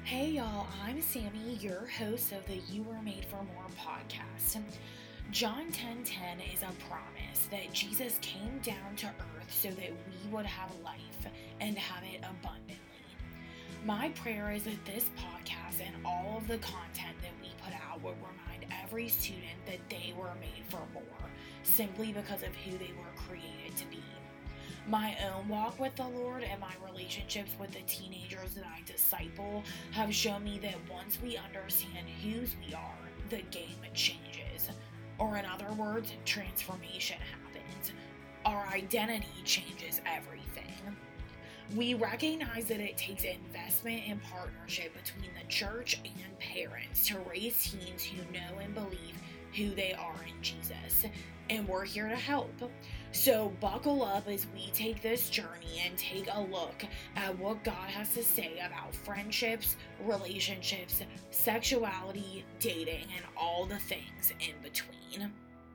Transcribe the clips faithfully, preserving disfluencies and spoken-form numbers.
Hey y'all, I'm Sammy, your host of the You Were Made for More podcast. John ten ten is a promise that Jesus came down to earth so that we would have life and have it abundantly. My prayer is that this podcast and all of the content that we put out will remind every student that they were made for more, simply because of who they were created to be. My own walk with the Lord and my relationships with the teenagers that I disciple have shown me that once we understand whose we are, the game changes. Or in other words, transformation happens. Our identity changes everything. We recognize that it takes investment and partnership between the church and parents to raise teens who know and believe who they are in Jesus. And we're here to help. So buckle up as we take this journey and take a look at what God has to say about friendships, relationships, sexuality, dating, and all the things in between.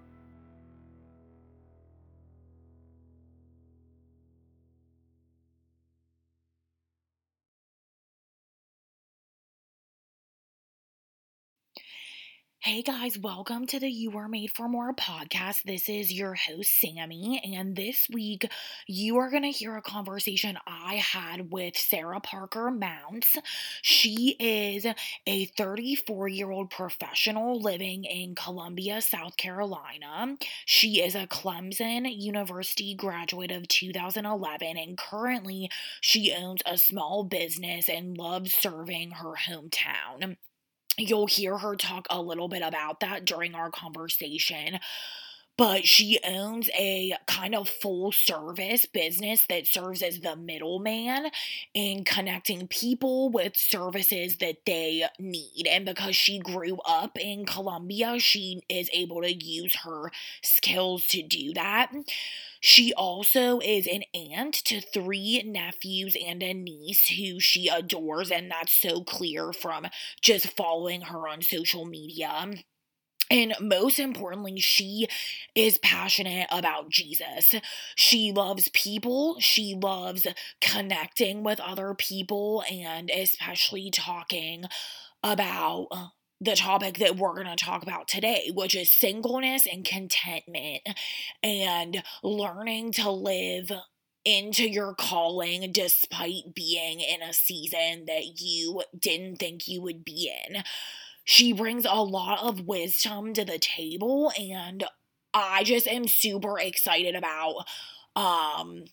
Hey guys, welcome to the You Were Made for More podcast. This is your host, Sammy, and this week you are going to hear a conversation I had with Sarah Parker Mounts. She is a thirty-four-year-old professional living in Columbia, South Carolina. She is a Clemson University graduate of two thousand eleven, and currently she owns a small business and loves serving her hometown. You'll hear her talk a little bit about that during our conversation. But she owns a kind of full service business that serves as the middleman in connecting people with services that they need. And because she grew up in Columbia, she is able to use her skills to do that. She also is an aunt to three nephews and a niece who she adores, and that's so clear from just following her on social media. And most importantly, she is passionate about Jesus. She loves people. She loves connecting with other people, and especially talking about the topic that we're going to talk about today, which is singleness and contentment and learning to live into your calling despite being in a season that you didn't think you would be in. She brings a lot of wisdom to the table, and I just am super excited about um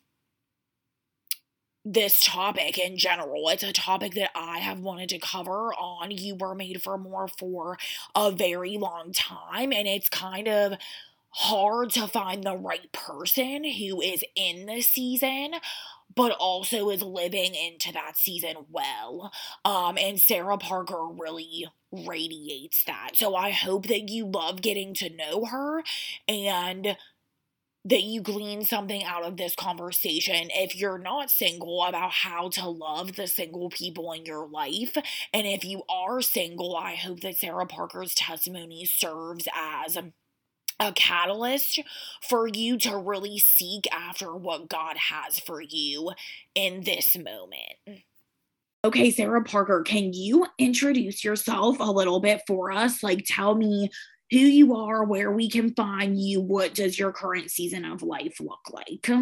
this topic in general. It's a topic that I have wanted to cover on You Were Made for More for a very long time, and it's kind of hard to find the right person who is in the season but also is living into that season well. Um, and Sarah Parker really radiates that. So I hope that you love getting to know her and that you glean something out of this conversation if you're not single, about how to love the single people in your life. And if you are single, I hope that Sarah Parker's testimony serves as a catalyst for you to really seek after what God has for you in this moment. Okay, Sarah Parker, can you introduce yourself a little bit for us? Like, tell me who you are, where we can find you, what does your current season of life look like?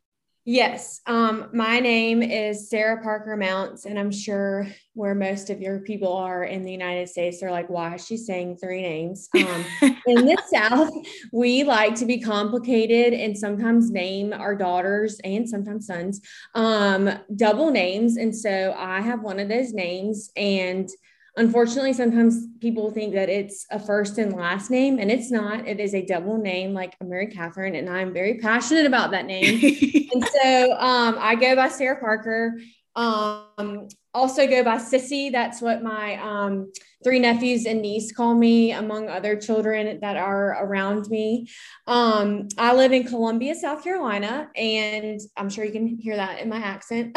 Yes. Um, my name is Sarah Parker Mounts, and I'm sure where most of your people are in the United States, they're like, why is she saying three names? Um, in the South, we like to be complicated and sometimes name our daughters and sometimes sons um, double names. And so I have one of those names, and unfortunately, sometimes people think that it's a first and last name, and it's not. It is a double name, like Mary Catherine, and I'm very passionate about that name. And so um, I go by Sarah Parker. Um, also go by Sissy. That's what my um, three nephews and niece call me, among other children that are around me. Um, I live in Columbia, South Carolina, and I'm sure you can hear that in my accent.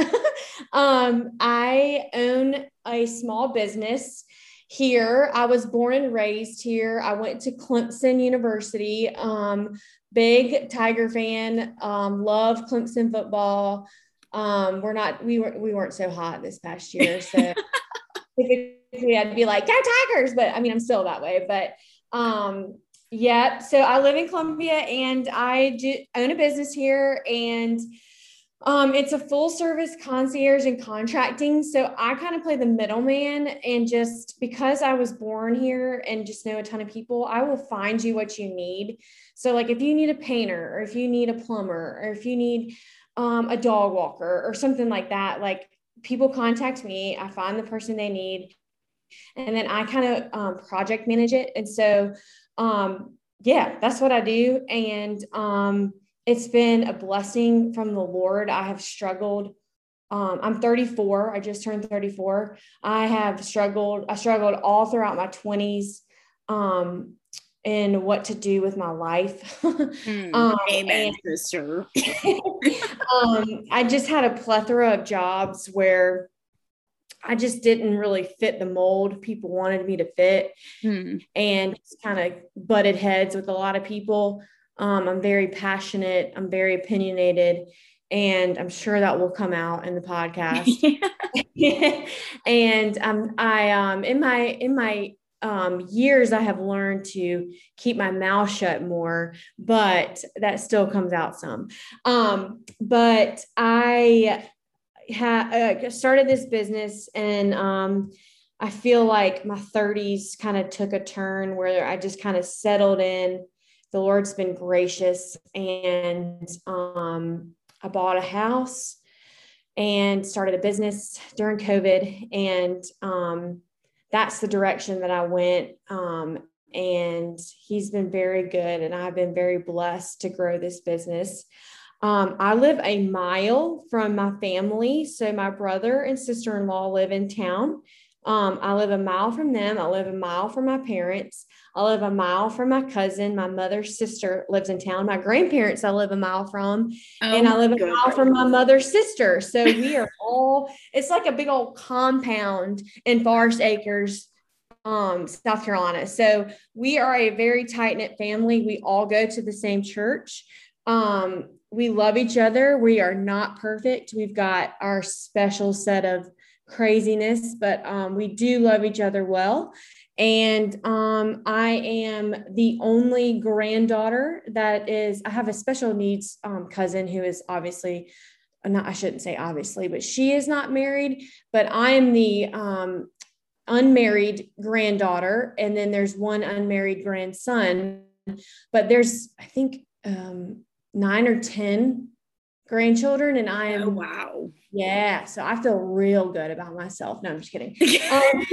um, I own a small business here. I was born and raised here. I went to Clemson University. Um, big Tiger fan. Um, love Clemson football. Um, we're not, we were, we weren't so hot this past year. So typically I'd be like, go Tigers, but I mean, I'm still that way, but, um, yeah. So I live in Columbia and I do own a business here, and um, it's a full service concierge and contracting. So I kind of play the middleman, and just because I was born here and just know a ton of people, I will find you what you need. So like if you need a painter, or if you need a plumber, or if you need um, a dog walker or something like that, like people contact me, I find the person they need, and then I kind of um, project manage it. And so, um, yeah, that's what I do. And um, it's been a blessing from the Lord. I have struggled. Um, I'm thirty-four. I just turned thirty-four. I have struggled. I struggled all throughout my twenties um, in what to do with my life. Mm, um, amen, and, sister. um, I just had a plethora of jobs where I just didn't really fit the mold people wanted me to fit, hmm. and just kind of butted heads with a lot of people. Um, I'm very passionate. I'm very opinionated, and I'm sure that will come out in the podcast. And um, I, um, in my, in my um, years, I have learned to keep my mouth shut more, but that still comes out some. Um, but I, had uh, started this business, and um, I feel like my thirties kind of took a turn where I just kind of settled in. The Lord's been gracious, and um, I bought a house and started a business during COVID, and um, that's the direction that I went. Um, and He's been very good, and I've been very blessed to grow this business. Um, I live a mile from my family. So my brother and sister-in-law live in town. Um, I live a mile from them. I live a mile from my parents. I live a mile from my cousin. My mother's sister lives in town. My grandparents, I live a mile from, oh, and I live a goodness. mile from my mother's sister. So we are all, it's like a big old compound in Forest Acres, um, South Carolina. So we are a very tight-knit family. We all go to the same church. Um, we love each other. We are not perfect. We've got our special set of craziness, but um, we do love each other well. And um, I am the only granddaughter that is, I have a special needs um, cousin who is obviously not, I shouldn't say obviously, but she is not married, but I am the um, unmarried granddaughter. And then there's one unmarried grandson, but there's, I think, um, nine or ten grandchildren, and I am, oh, wow. Yeah. So I feel real good about myself. No, I'm just kidding. um,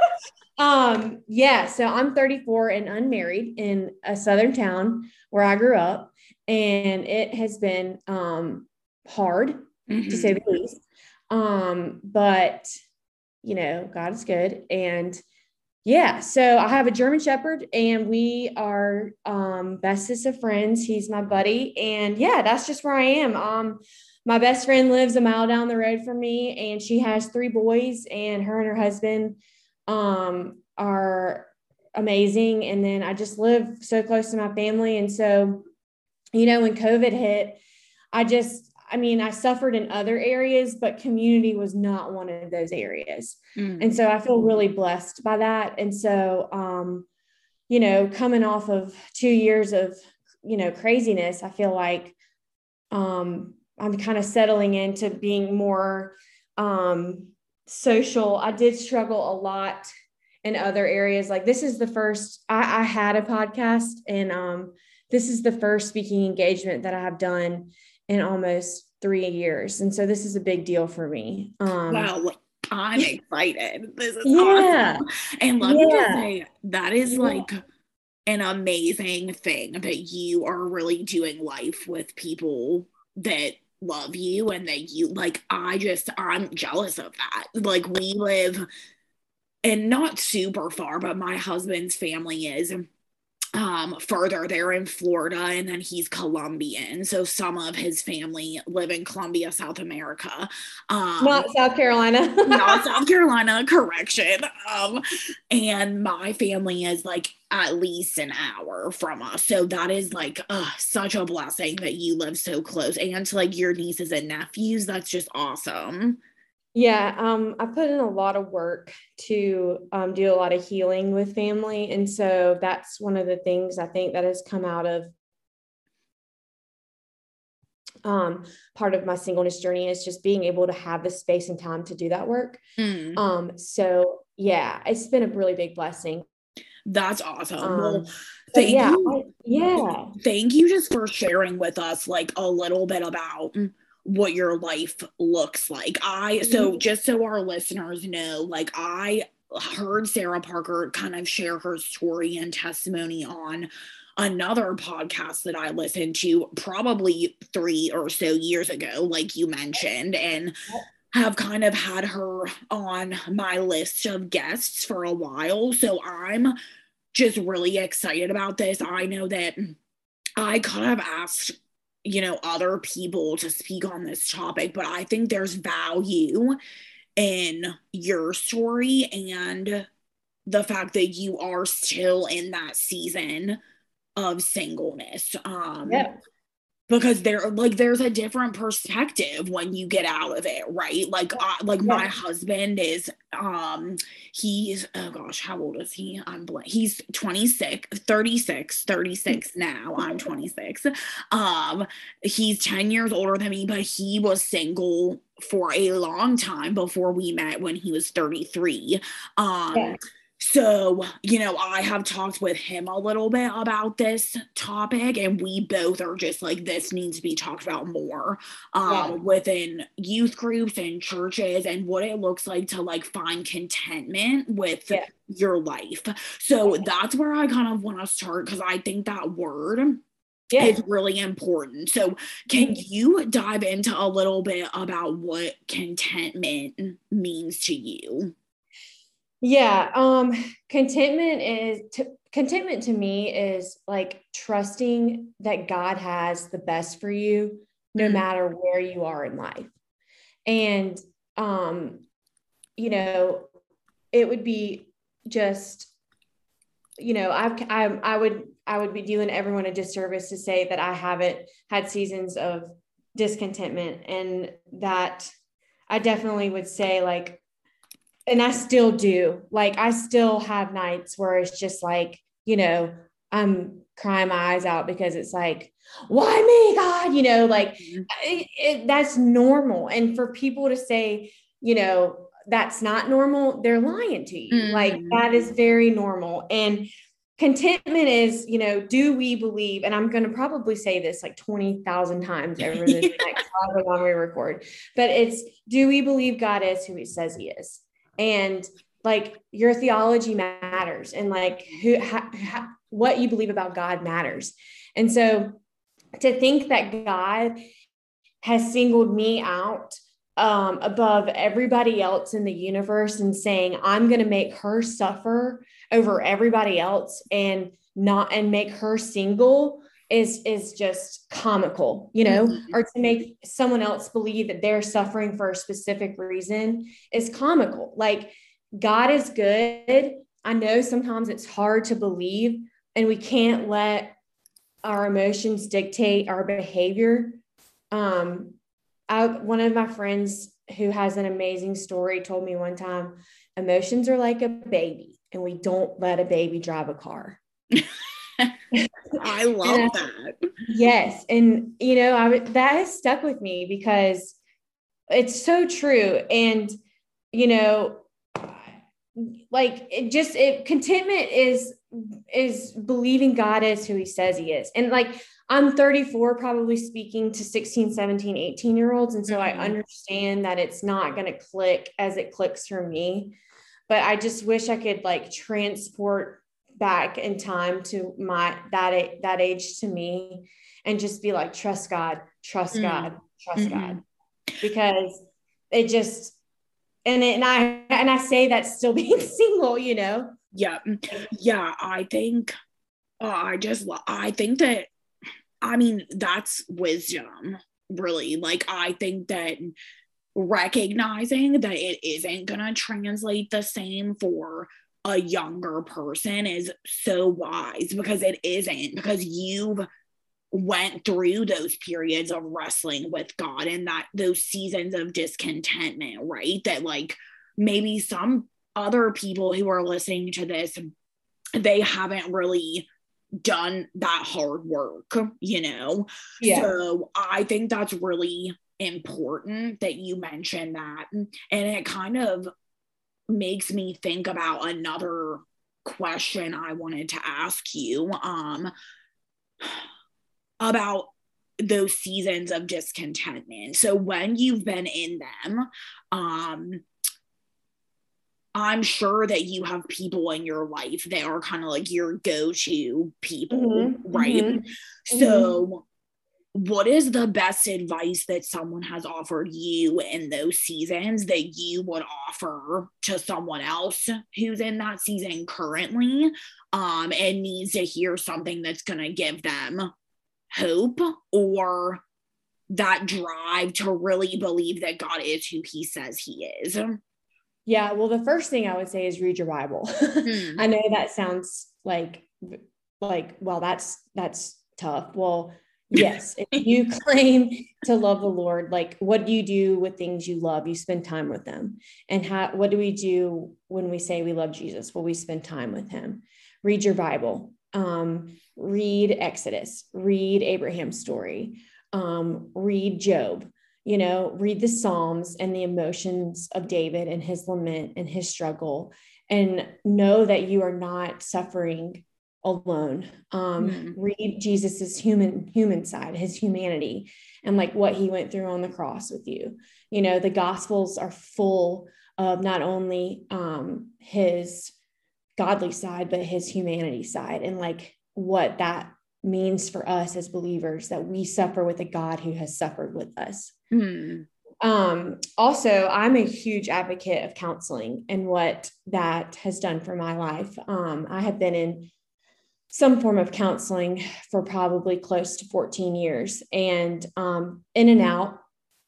um, yeah. So I'm thirty-four and unmarried in a Southern town where I grew up, and it has been, um, hard mm-hmm. to say the least. Um, but you know, God is good. And yeah, so I have a German Shepherd, and we are um, bestest of friends. He's my buddy, and yeah, that's just where I am. Um, my best friend lives a mile down the road from me, and she has three boys, and her and her husband um, are amazing. And then I just live so close to my family, and so, you know, when COVID hit, I just, I mean, I suffered in other areas, but community was not one of those areas. Mm. And so I feel really blessed by that. And so, um, you know, coming off of two years of, you know, craziness, I feel like um, I'm kind of settling into being more um, social. I did struggle a lot in other areas. Like this is the first, I, I had a podcast, and um, this is the first speaking engagement that I have done in almost three years. And so this is a big deal for me. Um, wow. I'm excited. This is yeah. awesome. And let yeah. me just say, that is yeah. like an amazing thing that you are really doing life with people that love you, and that you like, I just, I'm jealous of that. Like we live, and not super far, but my husband's family is um further. They're in Florida, and then he's Colombian, so some of his family live in Colombia, South America. Um not South Carolina. not South Carolina, correction. Um and my family is like at least an hour from us, so that is like uh, such a blessing that you live so close, and to like your nieces and nephews, that's just awesome. Yeah, um, I put in a lot of work to um, do a lot of healing with family. And so that's one of the things I think that has come out of um, part of my singleness journey is just being able to have the space and time to do that work. Mm. Um, so yeah, it's been a really big blessing. That's awesome. Um, Well, but thank yeah, you. I, yeah. Thank you just for sharing with us like a little bit about what your life looks like. I, so just so our listeners know, like I heard Sarah Parker kind of share her story and testimony on another podcast that I listened to probably three or so years ago, like you mentioned, and have kind of had her on my list of guests for a while. So I'm just really excited about this. I know that I could have asked, you know, other people to speak on this topic, but I think there's value in your story and the fact that you are still in that season of singleness. Um, Yeah. because there like there's a different perspective when you get out of it, right? Like uh, like Yeah. my husband is um he's oh gosh, how old is he? I'm blank. He's twenty-six, thirty-six, thirty-six now. I'm twenty-six. Um he's ten years older than me, but he was single for a long time before we met when he was thirty-three. Um Yeah. So, you know, I have talked with him a little bit about this topic, and we both are just like, this needs to be talked about more um, Yeah. within youth groups and churches, and what it looks like to like find contentment with Yeah. your life. So that's where I kind of want to start, because I think that word Yeah. is really important. So can you dive into a little bit about what contentment means to you? Yeah, um, contentment is to, contentment to me is like trusting that God has the best for you no Mm. matter where you are in life. And um, you know, it would be just, you know, I've I I would I would be doing everyone a disservice to say that I haven't had seasons of discontentment, and that I definitely would say like, and I still do. Like, I still have nights where it's just like, you know, I'm crying my eyes out because it's like, why me, God? You know, like it, it, that's normal. And for people to say, you know, that's not normal, they're lying to you. Mm-hmm. Like, that is very normal. And contentment is, you know, do we believe, and I'm going to probably say this like twenty thousand times over this next however long we record, but it's, do we believe God is who he says he is? And like your theology matters, and like who, ha, ha, what you believe about God matters. And so to think that God has singled me out um, above everybody else in the universe and saying, I'm going to make her suffer over everybody else and not, and make her single is, is just comical, you know, mm-hmm. or to make someone else believe that they're suffering for a specific reason is comical. Like, God is good. I know sometimes it's hard to believe, and we can't let our emotions dictate our behavior. Um, I, one of my friends who has an amazing story told me one time, emotions are like a baby, and we don't let a baby drive a car. I love I, that. Yes. And, you know, I, that has stuck with me because it's so true. And, you know, like it just, it contentment is, is believing God is who he says he is. And like, I'm thirty-four, probably speaking to sixteen, seventeen, eighteen year olds. And so mm-hmm. I understand that it's not going to click as it clicks for me, but I just wish I could like transport back in time to my, that, that age to me, and just be like, trust God, trust mm-hmm. God, trust mm-hmm. God, because it just, and it, and I, and I say that still being single, you know? Yeah. Yeah. I think, uh, I just, I think that, I mean, that's wisdom, really. Like, I think that recognizing that it isn't going to translate the same for a younger person is so wise, because it isn't, because you've went through those periods of wrestling with God and that those seasons of discontentment, right? That like maybe some other people who are listening to this, they haven't really done that hard work, you know? Yeah. So I think that's really important that you mentioned that. And it kind of makes me think about another question I wanted to ask you. Um, about those seasons of discontentment. So when you've been in them, um, I'm sure that you have people in your life that are kind of like your go-to people, mm-hmm, right? Mm-hmm. So what is the best advice that someone has offered you in those seasons that you would offer to someone else who's in that season currently, um, and needs to hear something that's going to give them hope or that drive to really believe that God is who he says he is? Yeah, well, the first thing I would say is read your Bible. Hmm. I know that sounds like, like, well, that's, that's tough. Well, yes, if you claim to love the Lord, like, what do you do with things you love? You spend time with them. And how, what do we do when we say we love Jesus? Well, we spend time with him. Read your Bible. Um, read Exodus, read Abraham's story, um, read Job, you know, read the Psalms and the emotions of David and his lament and his struggle, and know that you are not suffering alone. Um, mm. Read Jesus's human, human side, his humanity, and like what he went through on the cross with you. You know, the Gospels are full of not only um, his godly side, but his humanity side, and like what that means for us as believers, that we suffer with a God who has suffered with us. Mm. Um, also, I'm a huge advocate of counseling and what that has done for my life. Um, I have been in some form of counseling for probably close to fourteen years, and um, in and out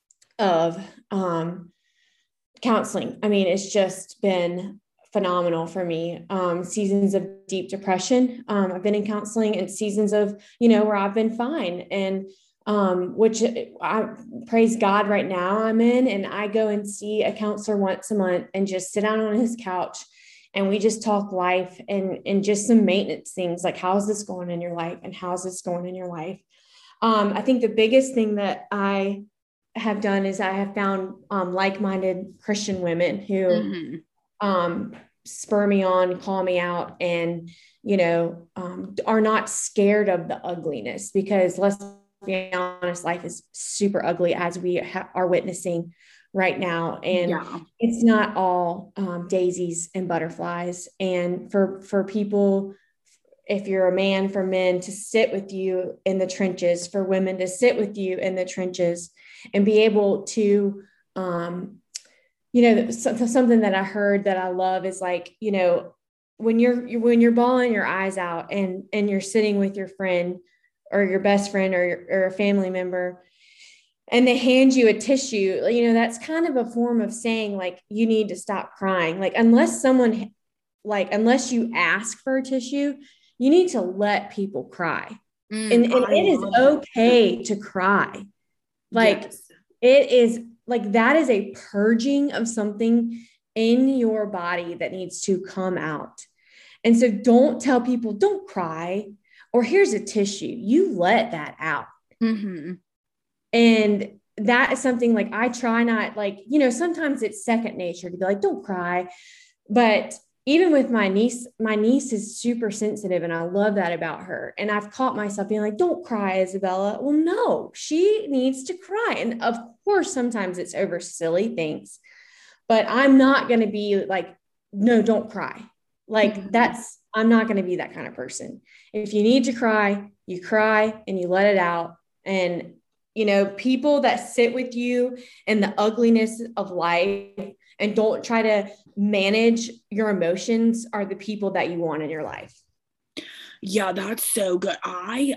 of um, counseling. I mean, it's just been phenomenal for me. Um, seasons of deep depression. Um, I've been in counseling, and seasons of, you know, where I've been fine. And, um, which I praise God right now I'm in, and I go and see a counselor once a month and just sit down on his couch and we just talk life and, and just some maintenance things like, how's this going in your life? And how's this going in your life? Um, I think the biggest thing that I have done is I have found, um, like-minded Christian women who, mm-hmm. um, spur me on, call me out, and, you know, um, are not scared of the ugliness, because let's be honest, life is super ugly as we ha- are witnessing right now. And yeah. It's not all um, daisies and butterflies. And for, for people, if you're a man, for men to sit with you in the trenches, for women to sit with you in the trenches and be able to, um, you know, something that I heard that I love is like, you know, when you're, when you're bawling your eyes out and, and you're sitting with your friend or your best friend or, or a family member, and they hand you a tissue, you know, that's kind of a form of saying like, you need to stop crying. Like, unless someone, like, unless you ask for a tissue, you need to let people cry. Mm, and and it is okay that. to cry. Like, yes. It is like, that is a purging of something in your body that needs to come out. And so don't tell people, don't cry, or here's a tissue. You let that out. Mm-hmm. And that is something like, I try not, like, you know, sometimes it's second nature to be like, don't cry. But even with my niece, my niece is super sensitive, and I love that about her. And I've caught myself being like, don't cry, Isabella. Well, no, she needs to cry. And of course, sometimes it's over silly things, but I'm not going to be like, no, don't cry. Like, mm-hmm. that's, I'm not going to be that kind of person. If you need to cry, you cry and you let it out. And, you know, people that sit with you in the ugliness of life and don't try to manage your emotions are the people that you want in your life. Yeah, that's so good. I,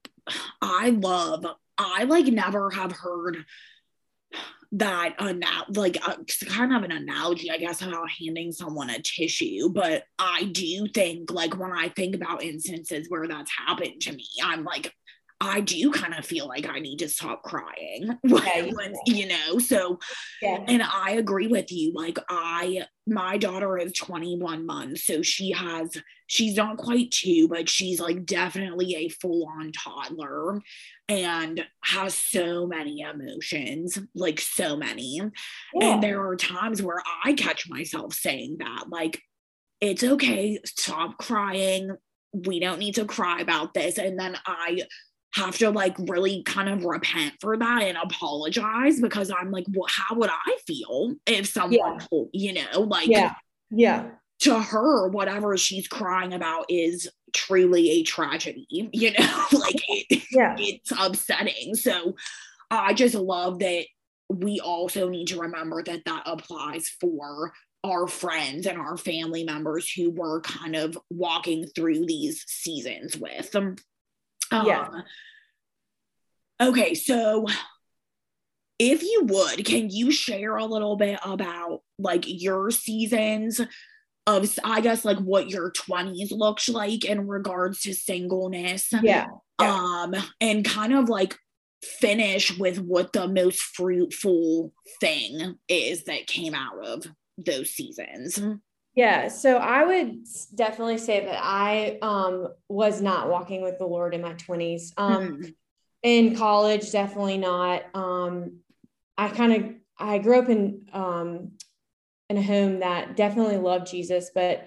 I love, I like never have heard that, uh, like uh, kind of an analogy, I guess, about handing someone a tissue. But I do think, like, when I think about instances where that's happened to me, I'm like, I do kind of feel like I need to stop crying. Yeah, you, Once, you know, so, yeah. and I agree with you. Like, I, my daughter is twenty-one months, so she has, she's not quite two, but she's like definitely a full on toddler and has so many emotions, like so many. And Yeah. there are times where I catch myself saying that, like, it's okay, stop crying. We don't need to cry about this. And then I have to like really kind of repent for that and apologize, because I'm like, well, how would I feel if someone Yeah. told, you know, like, Yeah. Yeah. to her, whatever she's crying about is truly a tragedy, you know, like it, Yeah. it's upsetting. So I just love that we also need to remember that that applies for our friends and our family members who we're kind of walking through these seasons with. Um, Yeah. okay, so if you would, can you share a little bit about like your seasons of, I guess, like what your twenties looks like in regards to singleness? Yeah. Yeah. Um, and kind of like finish with what the most fruitful thing is that came out of those seasons. Yeah. So I would definitely say that I um, was not walking with the Lord in my twenties. Um, Mm-hmm. in college, definitely not. Um, I kind of, I grew up in, um, in a home that definitely loved Jesus, but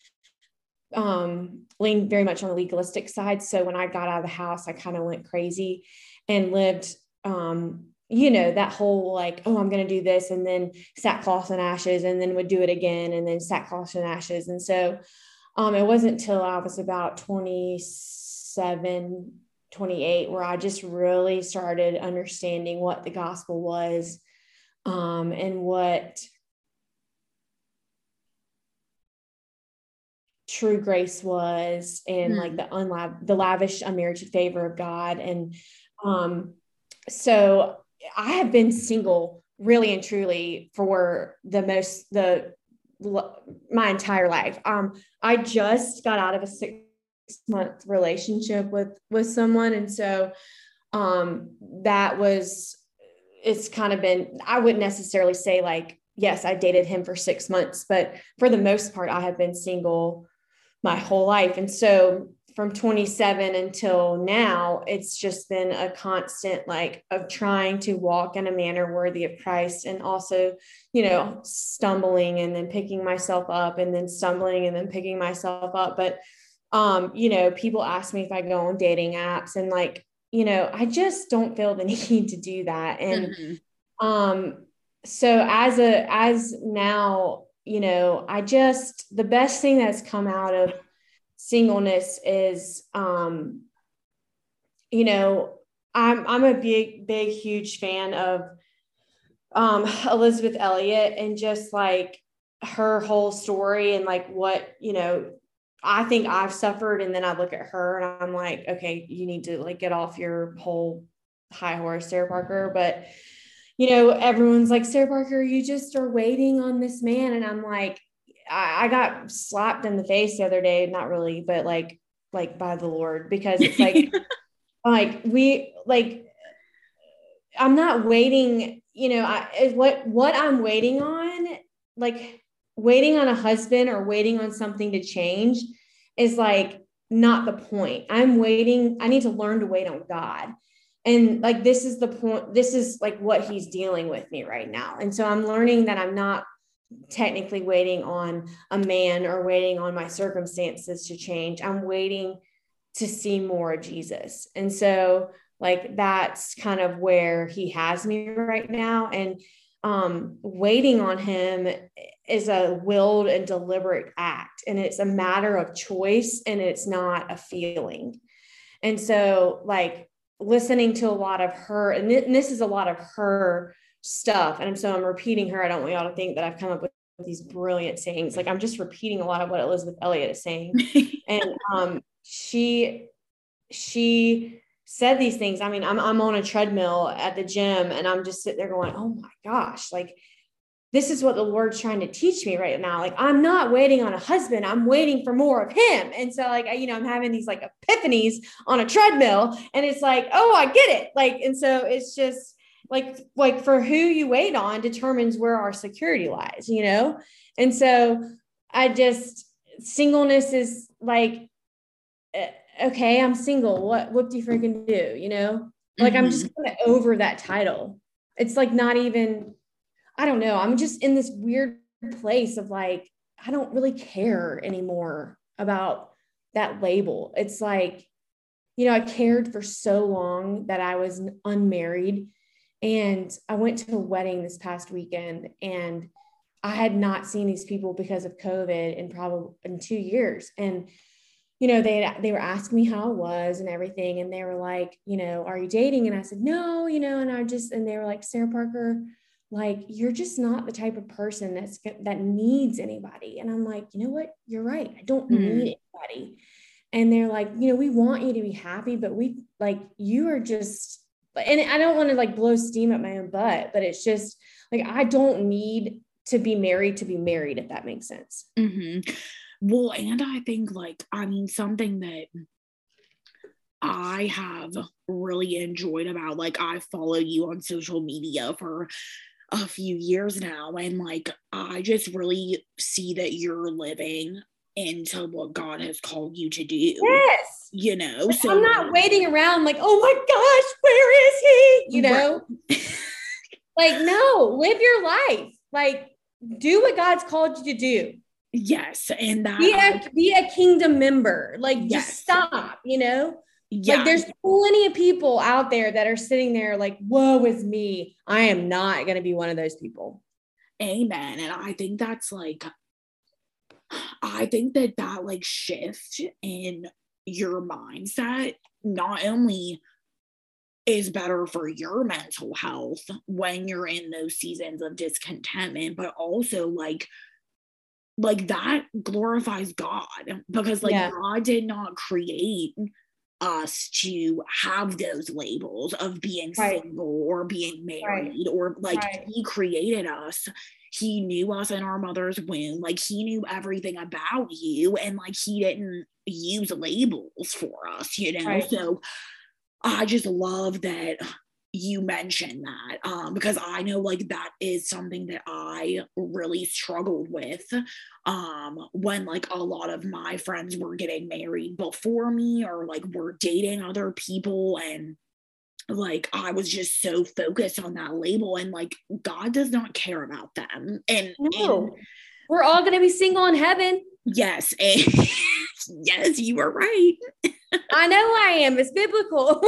um, leaned very much on the legalistic side. So when I got out of the house, I kind of went crazy and lived, um, you know, that whole like, oh, I'm going to do this, and then sackcloth and ashes, and then would do it again, and then sackcloth and ashes. And so um, it wasn't until I was about twenty-seven, twenty-eight, where I just really started understanding what the gospel was, um, and what true grace was, and like the unlav- the lavish unmerited favor of God. And um, so I have been single really and truly for the most, the, my entire life. Um, I just got out of a six month relationship with, with someone. And so um, that was, it's kind of been, I wouldn't necessarily say like, yes, I dated him for six months, but for the most part, I have been single my whole life. And so from twenty-seven until now, it's just been a constant like of trying to walk in a manner worthy of Christ, and also, you know, stumbling and then picking myself up, and then stumbling and then picking myself up. But, um, you know, people ask me if I go on dating apps, and like, you know, I just don't feel the need to do that. And, mm-hmm. um, so as a, as now, you know, I just, the best thing that's come out of singleness is, um, you know, I'm, I'm a big, big, huge fan of, um, Elizabeth Elliot, and just like her whole story, and like what, you know, I think I've suffered. And then I look at her and I'm like, okay, you need to like get off your whole high horse, Sarah Parker. But, you know, everyone's like, Sarah Parker, you just are waiting on this man. And I'm like, I, I got slapped in the face the other day, not really, but like, like by the Lord, because it's like, like we, like, I'm not waiting, you know, I, what, what I'm waiting on, like waiting on a husband or waiting on something to change is like not the point. I'm waiting. I need to learn to wait on God. And like, this is the point, this is like what he's dealing with me right now. And so I'm learning that I'm not technically waiting on a man or waiting on my circumstances to change. I'm waiting to see more of Jesus. And so like, that's kind of where he has me right now. And um, waiting on him is a willed and deliberate act. And it's a matter of choice, and it's not a feeling. And so like listening to a lot of her, and, th- and this is a lot of her stuff. And so I'm repeating her. I don't want y'all to think that I've come up with these brilliant sayings. Like I'm just repeating a lot of what Elizabeth Elliot is saying. And um, she, she said these things. I mean, I'm, I'm on a treadmill at the gym, and I'm just sitting there going, oh my gosh, like this is what the Lord's trying to teach me right now. Like, I'm not waiting on a husband. I'm waiting for more of him. And so like, I, you know, I'm having these like epiphanies on a treadmill, and it's like, oh, I get it. Like, and so it's just like, like for who you wait on determines where our security lies, you know? And so I just, singleness is like, okay, I'm single. What, what do you freaking do? You know, like, mm-hmm. I'm just kind of over that title. It's like, not even, I don't know. I'm just in this weird place of like, I don't really care anymore about that label. It's like, you know, I cared for so long that I was unmarried, and I went to a wedding this past weekend, and I had not seen these people because of COVID in probably in two years. And, you know, they, they were asking me how I was and everything. And they were like, you know, are you dating? And I said, no, you know, and I just, and they were like, Sarah Parker, like, you're just not the type of person that's that needs anybody. And I'm like, you know what? You're right. I don't mm. need anybody. And they're like, you know, we want you to be happy, but we like, you are just, and I don't want to like blow steam at my own butt, but it's just like, I don't need to be married to be married, if that makes sense. Mm-hmm. Well, and I think like, I mean, something that I have really enjoyed about, like, I follow you on social media for a few years now, and like I just really see that you're living into what God has called you to do. Yes, you know, like, so I'm not waiting around like, oh my gosh, where is he? You know, right. Like, no, live your life. Like, do what God's called you to do. Yes, and that be a, be a kingdom member. Like, yes. Just stop. You know. Yeah. Like, there's plenty of people out there that are sitting there like, woe is me. I am not going to be one of those people. Amen. And I think that's like, I think that that like shift in your mindset not only is better for your mental health when you're in those seasons of discontentment, but also like, like that glorifies God, because like yeah. God did not create us to have those labels of being right. single or being married, right. or like right. he created us. He knew us in our mother's womb. Like, he knew everything about you, and like he didn't use labels for us, you know. Right. So I just love that you mentioned that, um, because I know like that is something that I really struggled with um, when like a lot of my friends were getting married before me, or like were dating other people, and like I was just so focused on that label, and like God does not care about them. And, no. and we're all going to be single in heaven. Yes. And yes, you are right. I know I am. It's biblical.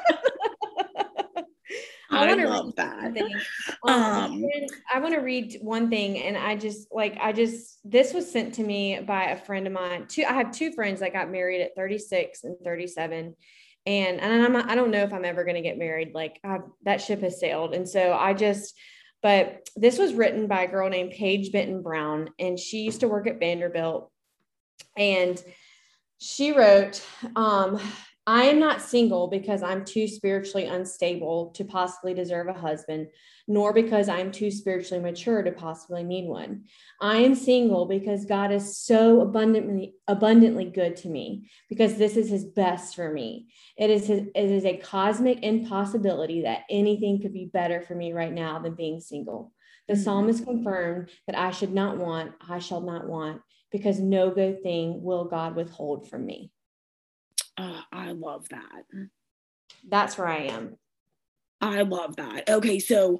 I, I love that. Um, um, I want to read one thing, and I just like, I just, this was sent to me by a friend of mine. Two, I have two friends that got married at thirty-six and thirty-seven. And, and I'm, I don't know if I'm ever going to get married. Like, I've, that ship has sailed. And so I just, but this was written by a girl named Paige Benton Brown, and she used to work at Vanderbilt. And she wrote, um, I am not single because I'm too spiritually unstable to possibly deserve a husband, nor because I'm too spiritually mature to possibly need one. I am single because God is so abundantly, abundantly good to me, because this is his best for me. It is, his, it is a cosmic impossibility that anything could be better for me right now than being single. The mm-hmm. psalmist confirmed that I should not want, I shall not want, because no good thing will God withhold from me. Uh, I love that. That's where I am. I love that. Okay, so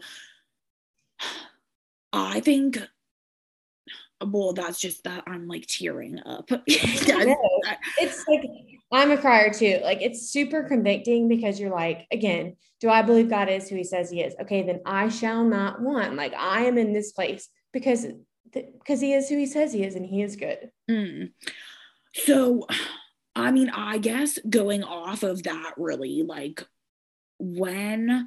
I think, well, that's just that I'm like tearing up. It's like, I'm a crier too. Like, it's super convicting, because you're like, again, do I believe God is who he says he is? Okay, then I shall not want. Like, I am in this place because, because he is who he says he is, and he is good. Mm. So, I mean, I guess going off of that, really, like, when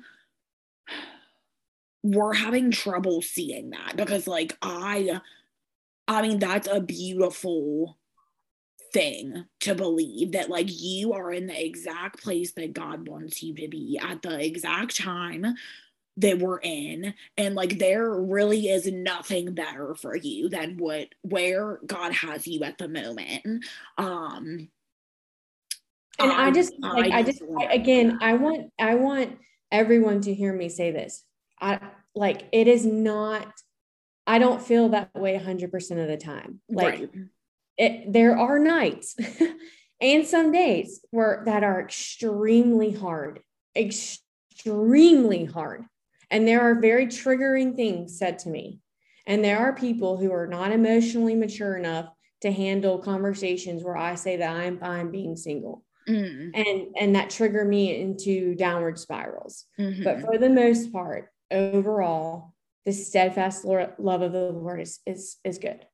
we're having trouble seeing that, because like I I mean, that's a beautiful thing to believe, that like you are in the exact place that God wants you to be at the exact time that we're in, and like there really is nothing better for you than what where God has you at the moment. um And I i just i like I just just want I, to know again that. I want I want everyone to hear me say this. I like it is not, I don't feel that way one hundred percent of the time. Like Right. it, there are nights and some days where that are extremely hard, extremely hard. And there are very triggering things said to me. And there are people who are not emotionally mature enough to handle conversations where I say that I'm fine being single. Mm. And and that trigger me into downward spirals. But Mm-hmm. for the most part, overall, the steadfast love of the Lord is is is good.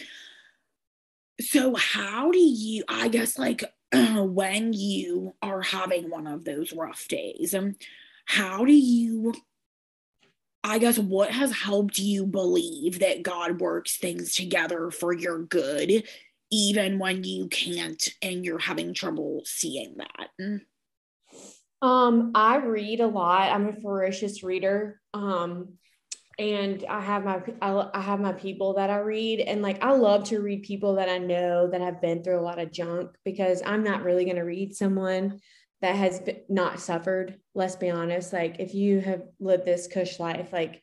So how do you, I guess, like when you are having one of those rough days, um, how do you, I guess, what has helped you believe that God works things together for your good, even when you can't and you're having trouble seeing that? Um, I read a lot. I'm a voracious reader. Um, and I have my I, I have my people that I read, and like I love to read people that I know that have been through a lot of junk, because I'm not really going to read someone that has been, not suffered. Let's be honest. Like if you have lived this cush life, like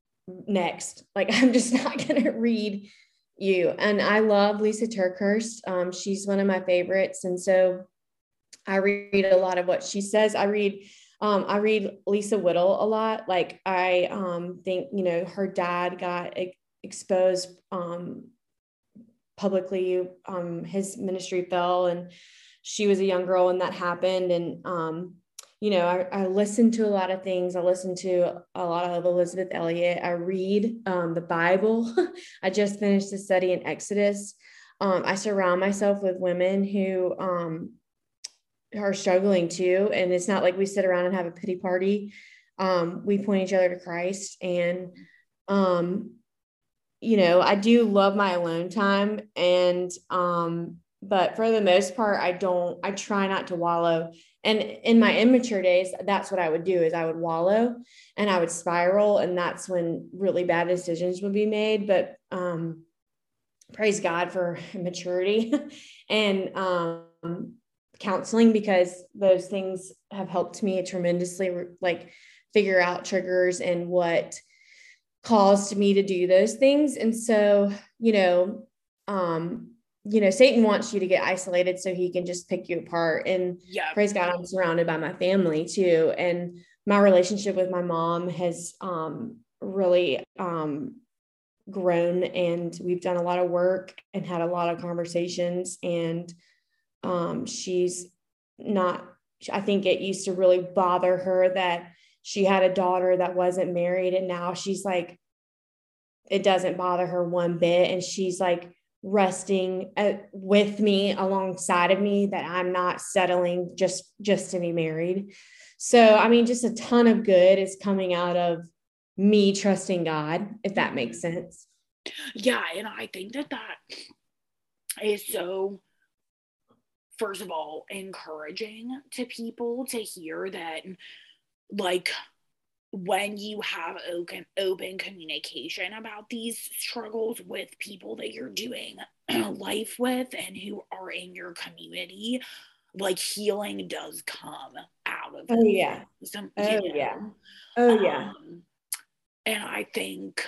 next, like I'm just not going to read you. And I love Lisa TerKeurst. Um, she's one of my favorites, and so I read a lot of what she says. I read um, I read Lisa Whittle a lot. Like I um, think, you know, her dad got e- exposed um, publicly. Um, his ministry fell, and she was a young girl when that happened. And um, you know, I, I listen to a lot of things. I listen to a lot of Elizabeth Elliot. I read um, the Bible. I just finished a study in Exodus. Um, I surround myself with women who um, are struggling too. And it's not like we sit around and have a pity party. Um, we point each other to Christ. And, um, you know, I do love my alone time. And, um, but for the most part, I don't, I try not to wallow. And in my immature days, that's what I would do is I would wallow and I would spiral. And that's when really bad decisions would be made. But, um, praise God for maturity and, um, counseling, because those things have helped me tremendously, like figure out triggers and what caused me to do those things. And so, you know, um, you know, Satan wants you to get isolated so he can just pick you apart. And Yeah. praise God, I'm surrounded by my family too. And my relationship with my mom has um, really um, grown, and we've done a lot of work and had a lot of conversations. And um, she's not, I think it used to really bother her that she had a daughter that wasn't married. And now she's like, it doesn't bother her one bit. And she's like resting at, with me alongside of me, that I'm not settling just, just to be married. So, I mean, just a ton of good is coming out of me trusting God, if that makes sense. Yeah. And I think that that is so, first of all, encouraging to people to hear that, like, when you have open open communication about these struggles with people that you're doing life with and who are in your community, like healing does come out of Oh, those yeah. things, um, you Oh, yeah. know. Oh, yeah. Um, and I think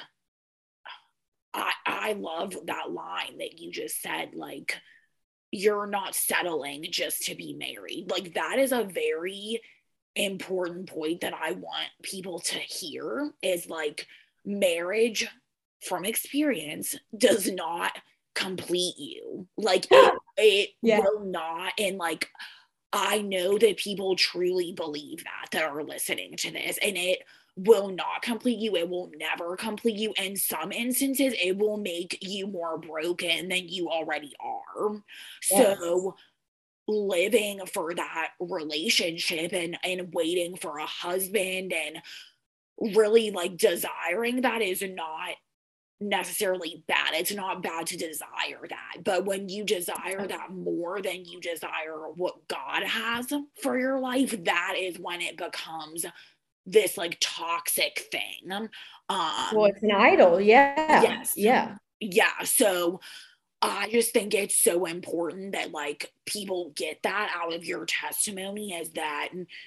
I I love that line that you just said, like, you're not settling just to be married. Like that is a very important point that I want people to hear, is like marriage from experience does not complete you. Like it it Yeah. will not. And like I know that people truly believe that that are listening to this, and it will not complete you. It will never complete you. In some instances, it will make you more broken than you already are. Yes. So living for that relationship and and waiting for a husband and really like desiring that is not necessarily bad. It's not bad to desire that. But when you desire that more than you desire what God has for your life, that is when it becomes this like toxic thing. Um, Well, it's an idol. Yeah. yes. Yeah. Yeah. So I just think it's so important that like people get that out of your testimony, is that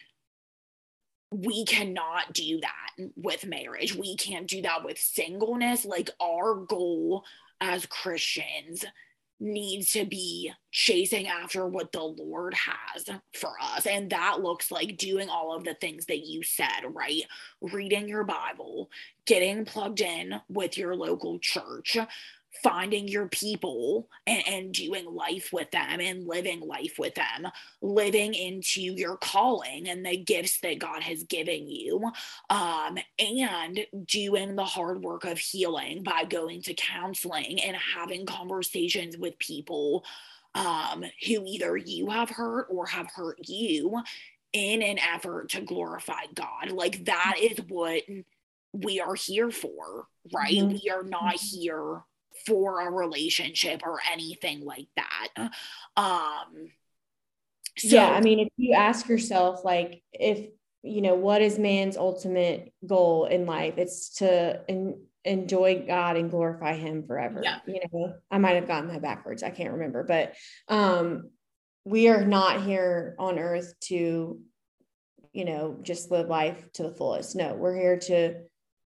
we cannot do that with marriage. We can't do that with singleness. Like, our goal as Christians needs to be chasing after what the Lord has for us. And that looks like doing all of the things that you said, right? Reading your Bible, getting plugged in with your local church, finding your people and, and doing life with them and living life with them, living into your calling and the gifts that God has given you, um, and doing the hard work of healing by going to counseling and having conversations with people um, who either you have hurt or have hurt you, in an effort to glorify God. Like, that is what we are here for, right? Mm-hmm. We are not here for a relationship or anything like that. Um, so, yeah. I mean, if you ask yourself, like, if, you know, what is man's ultimate goal in life? It's to en- enjoy God and glorify him forever. yeah. You know, I might have gotten that backwards. I can't remember, but um, we are not here on earth to, you know, just live life to the fullest. No, we're here to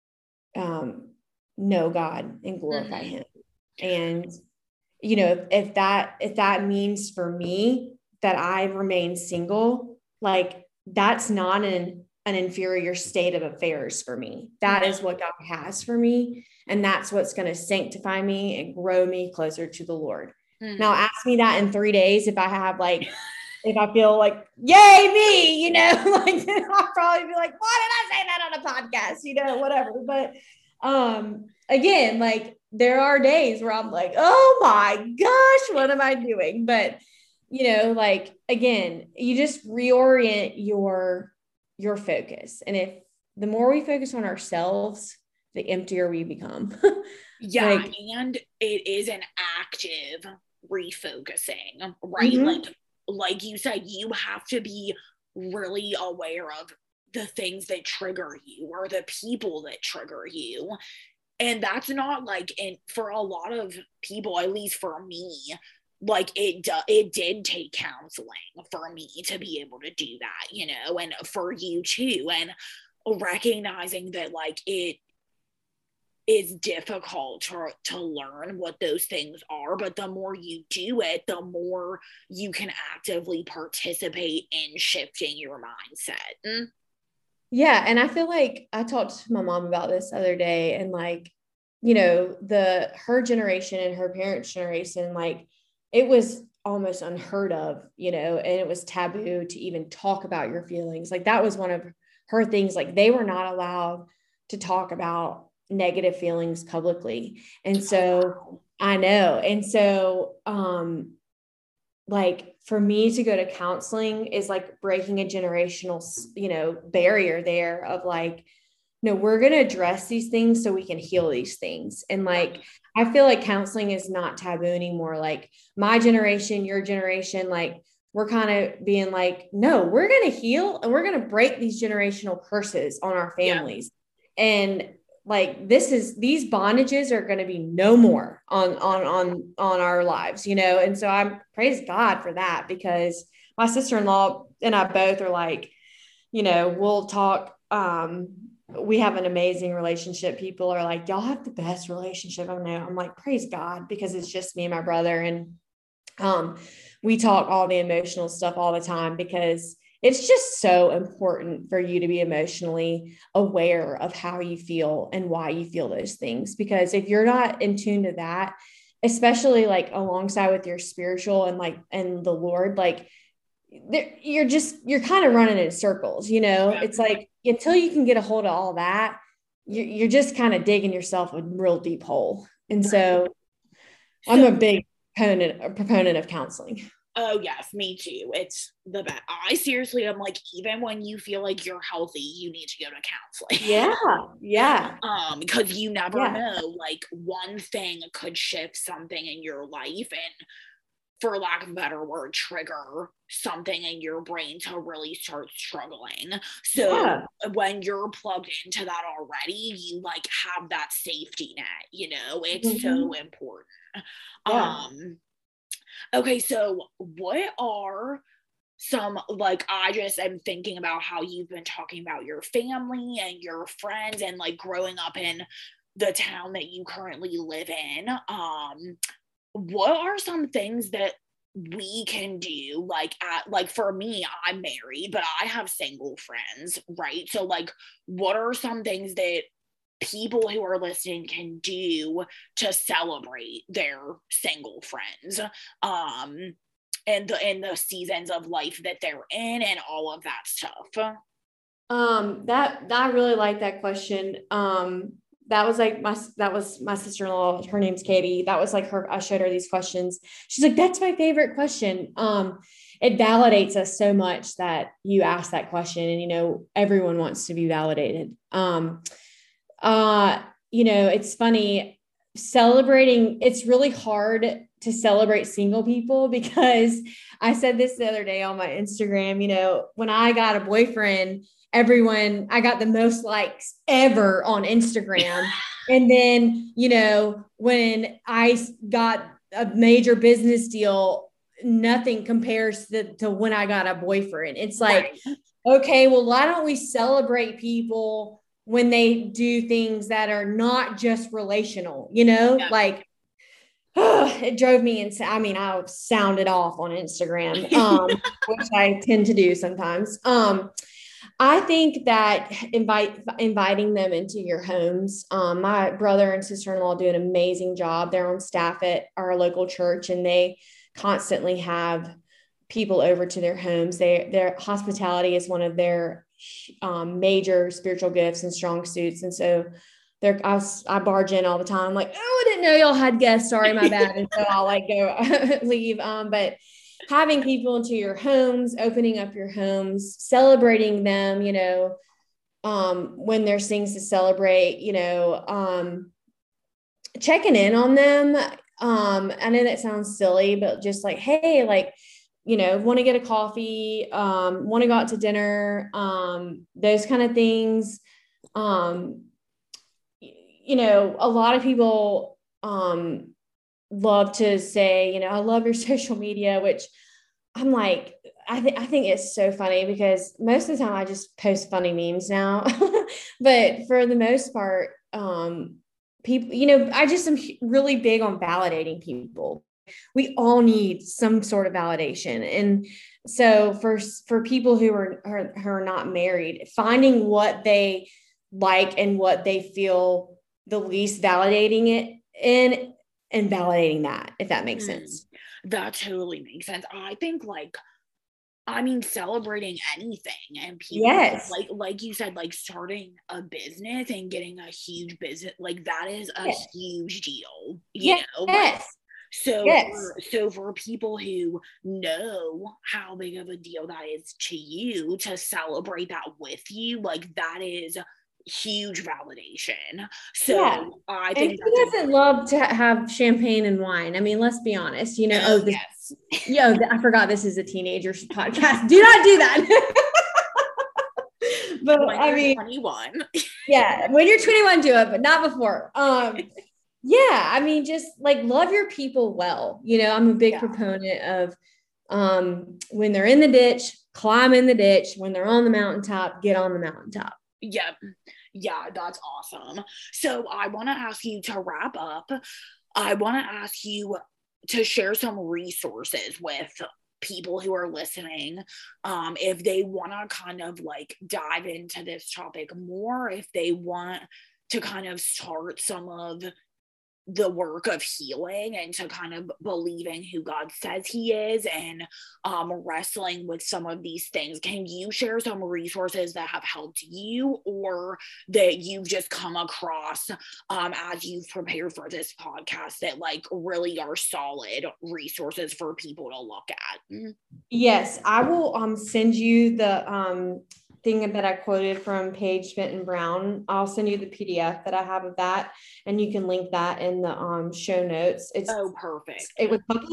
um, know God and glorify Mm-hmm. him. And, you know, if, if that, if that means for me that I remain single, like, that's not an, an inferior state of affairs for me. That is what God has for me. And that's what's going to sanctify me and grow me closer to the Lord. Mm-hmm. Now ask me that in three days. If I have like, if I feel like, yay, me, you know, like, I'll probably be like, why did I say that on a podcast? You know, whatever. But, um, again, like, there are days where I'm like, oh my gosh, what am I doing? But, you know, like, again, you just reorient your, your focus. And if the more we focus on ourselves, the emptier we become. yeah. Like, and it is an active refocusing, right? Mm-hmm. Like, like you said, you have to be really aware of the things that trigger you or the people that trigger you. And that's not like, in for a lot of people, at least for me, like, it do, it did take counseling for me to be able to do that, you know, and for you too. And recognizing that, like, it is difficult to, to learn what those things are, but the more you do it, the more you can actively participate in shifting your mindset. Mm? Yeah. And I feel like I talked to my mom about this the other day, and like, you know, the, her generation and her parents' generation, like, it was almost unheard of, you know, and it was taboo to even talk about your feelings. Like, that was one of her things. Like, they were not allowed to talk about negative feelings publicly. And so I know. And so, um, like, for me to go to counseling is like breaking a generational, you know, barrier there of like, no, we're going to address these things so we can heal these things. And like, I feel like counseling is not taboo anymore. Like, my generation, your generation, like, we're kind of being like, no, we're going to heal and we're going to break these generational curses on our families. Yeah. And like, this is, these bondages are going to be no more on, on, on, on our lives, you know? And so I'm praise God for that, because my sister-in-law and I both are like, you know, we'll talk, um, we have an amazing relationship. People are like, y'all have the best relationship I know. I'm like, praise God, because it's just me and my brother. And, um, we talk all the emotional stuff all the time, because it's just so important for you to be emotionally aware of how you feel and why you feel those things. Because if you're not in tune to that, especially like alongside with your spiritual and like, and the Lord, like, you're just, you're kind of running in circles, you know. Yeah. It's like, until you can get a hold of all that, you're just kind of digging yourself a real deep hole. And so I'm a big proponent, a proponent of counseling. Oh yes, me too. It's the best. I seriously am like, even when you feel like you're healthy, you need to go to counseling. Yeah. Yeah. um, because you never yeah. know, like, one thing could shift something in your life. And for lack of a better word, trigger something in your brain to really start struggling. So yeah. when you're plugged into that already, you like have that safety net, you know, it's mm-hmm. so important. Yeah. Um, okay. So what are some, like, I just am thinking about how you've been talking about your family and your friends and like growing up in the town that you currently live in. Um, what are some things that we can do, like at, like for me, I'm married, but I have single friends, right? So like, what are some things that people who are listening can do to celebrate their single friends, um, and the and the seasons of life that they're in and all of that stuff? Um, that I really like that question. Um, that was like my that was my sister-in-law. Her name's Katie. That was like her. I showed her these questions. She's like, "That's my favorite question." Um, it validates us so much that you ask that question, and you know everyone wants to be validated. Um, uh, you know, it's funny celebrating. It's really hard to celebrate single people because I said this the other day on my Instagram. You know, when I got a boyfriend, everyone, I got the most likes ever on Instagram. And then, you know, when I got a major business deal, nothing compares to, to when I got a boyfriend. It's like, right. Okay, well, why don't we celebrate people when they do things that are not just relational, you know, yeah. like, oh, it drove me insane. I mean, I sounded off on Instagram, um, which I tend to do sometimes. Um, I think that invite inviting them into your homes. Um, my brother and sister-in-law do an amazing job. They're on staff at our local church, and they constantly have people over to their homes. They, their hospitality is one of their um, major spiritual gifts and strong suits. And so they're, I, I barge in all the time. I'm like, oh, I didn't know y'all had guests. Sorry, my bad. And so I'll like go leave. Um, but having people into your homes, opening up your homes, celebrating them, you know, um, when there's things to celebrate, you know, um, checking in on them. Um, I know that sounds silly, but just like, hey, like, you know, want to get a coffee, um, want to go out to dinner, um, those kind of things. Um, you know, a lot of people, um, love to say, you know, I love your social media, which I'm like, I think, I think it's so funny because most of the time I just post funny memes now, but for the most part, um, people, you know, I just am really big on validating people. We all need some sort of validation. And so for, for people who are, are, who are not married, finding what they like and what they feel the least validating it in, and validating that, if that makes mm, sense. That totally makes sense. I think like, I mean, celebrating anything and people, yes. like, like you said, like starting a business and getting a huge business, like that is a yes. huge deal, you yes. know? Like, so, yes. for, so for people who know how big of a deal that is to you, to celebrate that with you, like that is huge validation. So yeah. I think and who doesn't love to have champagne and wine? I mean, let's be honest, you know, oh, this, yes. yo, I forgot this is a teenager's podcast. Do not do that. But when I mean, twenty-one. Yeah. When you're twenty-one, do it, but not before. Um, yeah. I mean, just like love your people well, you know, I'm a big yeah. proponent of, um, when they're in the ditch, climb in the ditch. When they're on the mountaintop, get on the mountaintop. Yep. Yeah, that's awesome. So I want to ask you to wrap up. I want to ask you to share some resources with people who are listening. Um, if they want to kind of like dive into this topic more, if they want to kind of start some of the work of healing and to kind of believing who God says he is and um, wrestling with some of these things. Can you share some resources that have helped you or that you've just come across um, as you've prepared for this podcast that like really are solid resources for people to look at? Yes, I will um, send you the um, thing that I quoted from Paige Fenton Brown. I'll send you the P D F that I have of that, and you can link that in the um, show notes. It's oh perfect. It was published.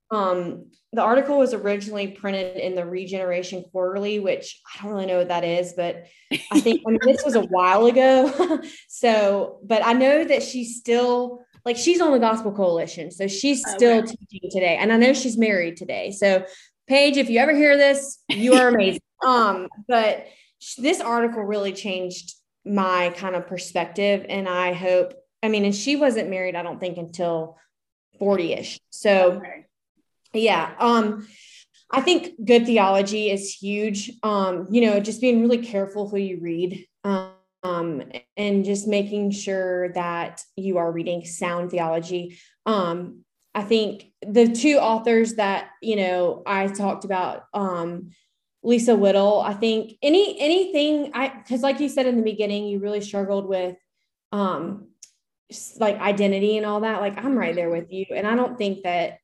Um, the article was originally printed in the Regeneration Quarterly, which I don't really know what that is, but I think, I mean, this was a while ago. So, but I know that she's still, like, she's on the Gospel Coalition. So she's still okay. teaching today. And I know she's married today. So Paige, if you ever hear this, you are amazing. um, but this article really changed my kind of perspective. And I hope, I mean, and she wasn't married, I don't think, until forty-ish. So okay. Yeah. Um, I think good theology is huge. Um, you know, just being really careful who you read, um, and just making sure that you are reading sound theology. Um, I think the two authors that, you know, I talked about, um, Lisa Whittle, I think any, anything I, cause like you said in the beginning, you really struggled with, um, like identity and all that. Like, I'm right there with you. And I don't think that,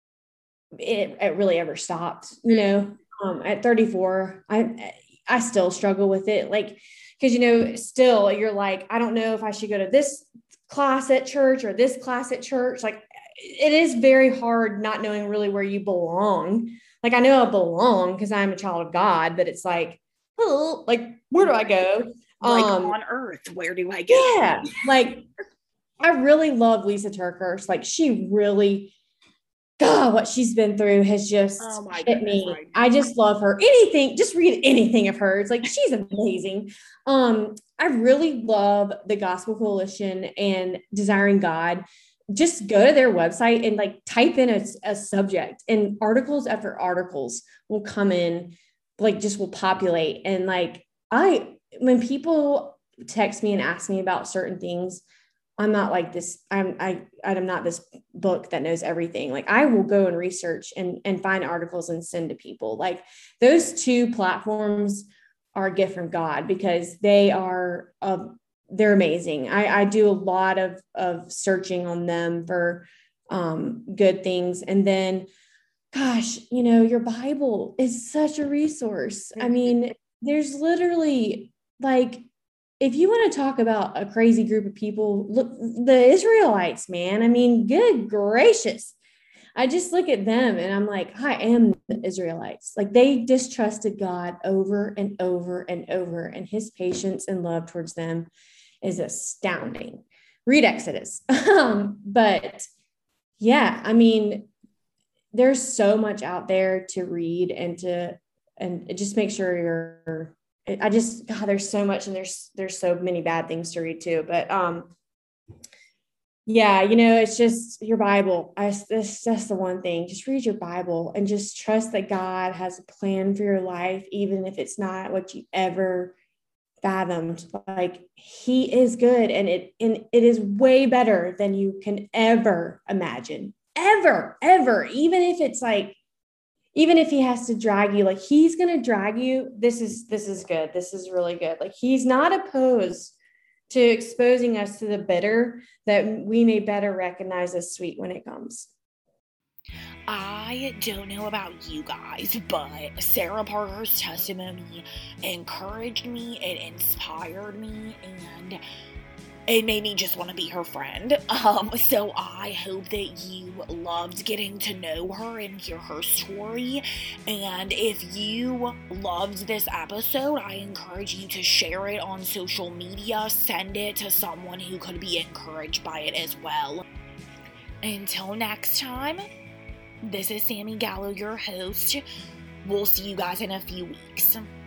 It, it really ever stopped, you know. Um, at thirty-four, I I still struggle with it, like, because, you know, still you're like, I don't know if I should go to this class at church or this class at church. Like, it is very hard not knowing really where you belong. Like, I know I belong because I'm a child of God, but it's like, oh, like, where do I go? Like, um, on earth, where do I go? Yeah, like, I really love Lisa TerKeurst. Like, she really. God, what she's been through has just oh hit goodness, me. Right. I just love her. Anything, just read anything of hers. Like, she's amazing. Um, I really love the Gospel Coalition and Desiring God. Just go to their website and like type in a, a subject, and articles after articles will come in, like, just will populate. And like, I, when people text me and ask me about certain things, I'm not like this. I'm, I, I'm not this book that knows everything. Like, I will go and research and, and find articles and send to people. Like, those two platforms are a gift from God, because they are, uh, they're amazing. I, I do a lot of, of searching on them for um, good things. And then, gosh, you know, your Bible is such a resource. I mean, there's literally, like, if you want to talk about a crazy group of people, look, the Israelites, man. I mean, good gracious. I just look at them and I'm like, I am the Israelites. Like, they distrusted God over and over and over, and his patience and love towards them is astounding. Read Exodus. um, but yeah, I mean, there's so much out there to read and to, and just make sure you're, I just, God, there's so much, and there's, there's so many bad things to read too. But, um, yeah, you know, it's just your Bible. I, that's, that's the one thing. Just read your Bible and just trust that God has a plan for your life, even if it's not what you ever fathomed. Like, he is good, and it, and it is way better than you can ever imagine, ever, ever. Even if it's like, even if he has to drag you, like, he's going to drag you. This is, this is good. This is really good. Like, he's not opposed to exposing us to the bitter that we may better recognize as sweet when it comes. I don't know about you guys, but Sarah Parker's testimony encouraged me, it inspired me, and it made me just want to be her friend. Um, so I hope that you loved getting to know her and hear her story. And if you loved this episode, I encourage you to share it on social media. Send it to someone who could be encouraged by it as well. Until next time, this is Sammy Gallo, your host. We'll see you guys in a few weeks.